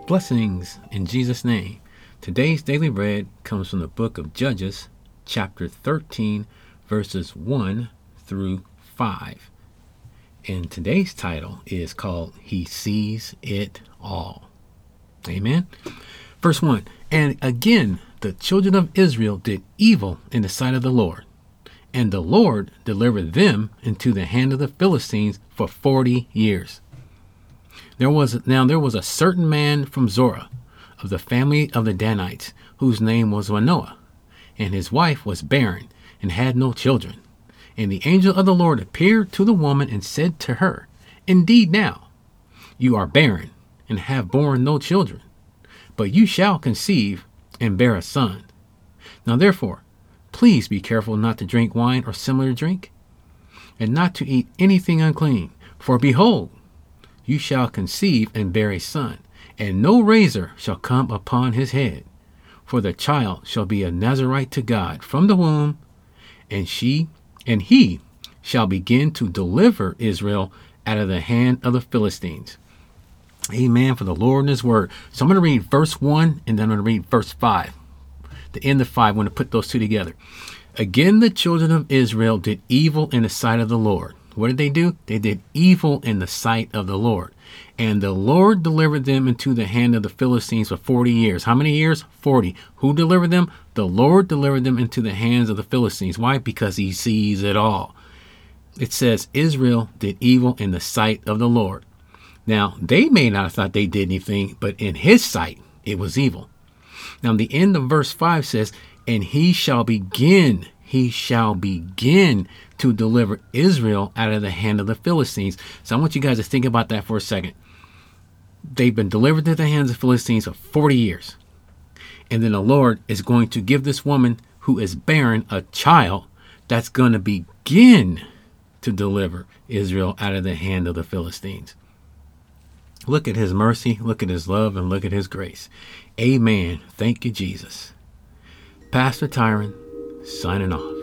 Blessings in Jesus' name. Today's daily bread comes from the book of Judges, chapter 13, verses 1 through 5. And today's title is called He Sees It All. Amen. Verse 1. And again, the children of Israel did evil in the sight of the Lord. And the Lord delivered them into the hand of the Philistines for 40 years. There was a certain man from Zorah, of the family of the Danites, whose name was Manoah, and his wife was barren, and had no children. And the angel of the Lord appeared to the woman and said to her, Indeed now, you are barren, and have borne no children, but you shall conceive and bear a son. Now therefore, please be careful not to drink wine or similar drink, and not to eat anything unclean. For behold, you shall conceive and bear a son, and no razor shall come upon his head. For the child shall be a Nazarite to God from the womb, and he shall begin to deliver Israel out of the hand of the Philistines. Amen. For the Lord and his word. So I'm going to read verse 1, and then I'm going to read verse 5. The end of 5, I'm going to put those two together. Again, the children of Israel did evil in the sight of the Lord. What did they do? They did evil in the sight of the Lord. And the Lord delivered them into the hand of the Philistines for 40 years. How many years? 40. Who delivered them? The Lord delivered them into the hands of the Philistines. Why? Because he sees it all. It says Israel did evil in the sight of the Lord. Now, they may not have thought they did anything, but in his sight, it was evil. Now, the end of verse 5 says, and he shall begin to deliver Israel out of the hand of the Philistines. So I want you guys to think about that for a second. They've been delivered to the hands of the Philistines for 40 years. And then the Lord is going to give this woman who is barren a child that's going to begin to deliver Israel out of the hand of the Philistines. Look at his mercy, look at his love, and look at his grace. Amen. Thank you, Jesus. Pastor Tyron, signing off.